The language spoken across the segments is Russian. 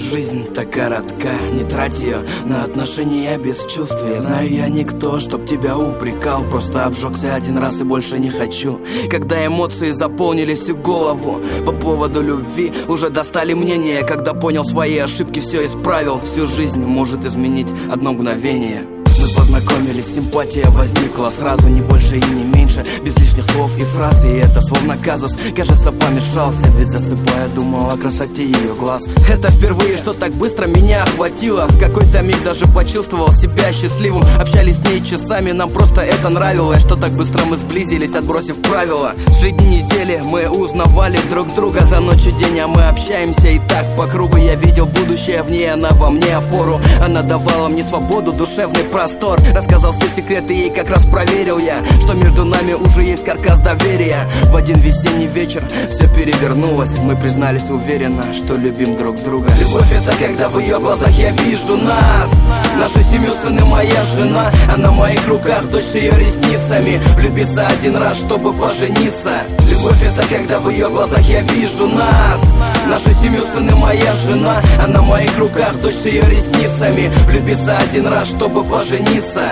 Жизнь так коротка, не трать ее на отношения бесчувствия. Знаю, я никто, чтоб тебя упрекал, просто обжегся один раз и больше не хочу. Когда эмоции заполнили всю голову по поводу любви, уже достали мнение. Когда понял свои ошибки, все исправил. Всю жизнь может изменить одно мгновение. Мы познакомились, симпатия возникла сразу, не больше и не меньше, без лишних слов и фраз. И это словно казус, кажется, помешался, ведь засыпая думал о красоте ее глаз. Это впервые, что так быстро меня охватило. В какой-то миг даже почувствовал себя счастливым. Общались с ней часами, нам просто это нравилось, что так быстро мы сблизились, отбросив правила. Шли дни, недели, мы узнавали друг друга за ночь и день, а мы общаемся и так по кругу. Я видел будущее в ней, она во мне опору. Она давала мне свободу, душевный простор. Рассказал все секреты ей, как раз проверил я, что между нами уже есть каркас доверия. В один весенний вечер все перевернулось. Мы признались уверенно, что любим друг друга. Любовь — это когда в ее глазах я вижу нас, нашу семью, сын и моя жена. А на моих руках дочь с ее ресницами. Влюбиться один раз, чтобы пожениться. Любовь — это когда в ее глазах я вижу нас, нашу семью, сын и моя жена. А на моих руках дочь с ее ресницами. Влюбиться один раз, чтобы пожениться.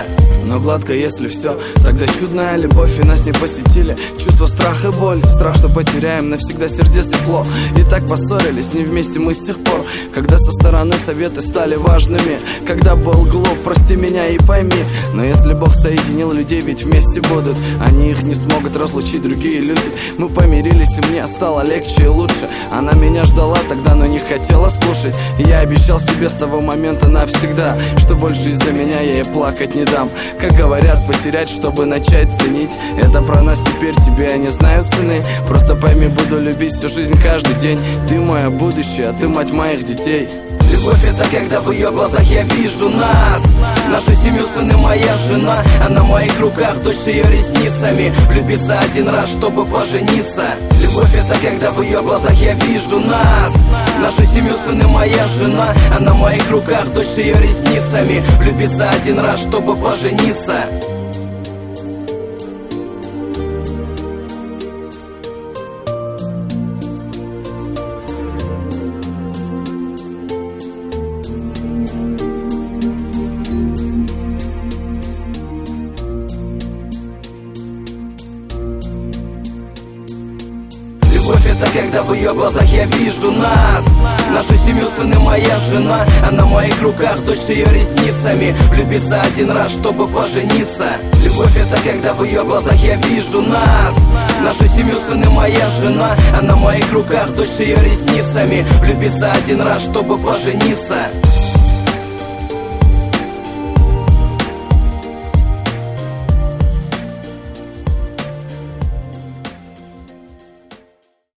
Но гладко, если все, тогда чудная любовь, и нас не посетили чувство, страх и боль. Страх, что потеряем навсегда сердец тепло. И так поссорились, не вместе мы с тех пор. Когда со стороны советы стали важными, когда был глуп, прости меня и пойми. Но если Бог соединил людей, ведь вместе будут, они их не смогут разлучить другие люди. Мы помирились, и мне стало легче и лучше. Она меня ждала тогда, но не хотела слушать. Я обещал себе с того момента навсегда, что больше из-за меня я ей плакать не дам. Как говорят, потерять, чтобы начать ценить. Это про нас теперь, тебе я не знаю цены. Просто пойми, буду любить всю жизнь, каждый день. Ты мое будущее, а ты мать моих детей. Любовь — это когда в ее глазах я вижу нас, нашу семью, сын и моя жена. А на моих руках дочь с ее ресницами. Влюбиться один раз, чтобы пожениться. Любовь — это когда в ее глазах я вижу нас, нашу семью, сын и моя жена. А на моих руках дочь с ее ресницами. Влюбиться один раз, чтобы пожениться. Любовь — это когда в ее глазах я вижу нас, нашу семью, сын и моя жена. А на моих руках дочь с ее ресницами. Влюбиться один раз, чтобы пожениться. Любовь — это когда в ее глазах я вижу нас, нашу семью, сын и моя жена. А на моих руках дочь с ее ресницами. Влюбиться один раз, чтобы пожениться.